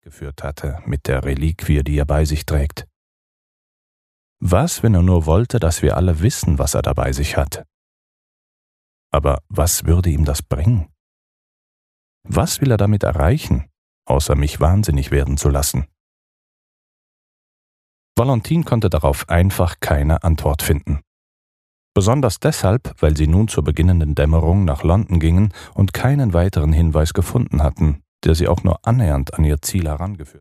geführt hatte mit der Reliquie, die er bei sich trägt. Was, wenn er nur wollte, dass wir alle wissen, was er da bei sich hat? Aber was würde ihm das bringen? Was will er damit erreichen, außer mich wahnsinnig werden zu lassen? Valentine konnte darauf einfach keine Antwort finden. Besonders deshalb, weil sie nun zur beginnenden Dämmerung nach London gingen und keinen weiteren Hinweis gefunden hatten, der sie auch nur annähernd an ihr Ziel herangeführt